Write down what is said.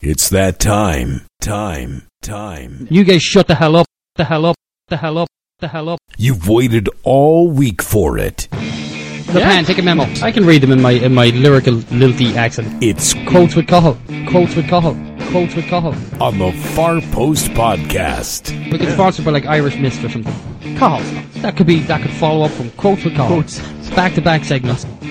It's that time. You guys shut the hell up. The hell up. The hell up. The hell up. You've waited all week for it. The Pan, take a memo. I can read them in my lyrical, lilty accent. It's Quotes with Cathal. Quotes with Cathal. Quotes with Cathal. on the Far Post Podcast. We could sponsor by like Irish Mist or something. Cathal. That could follow up from Quotes with Cathal. Back-to-back segments.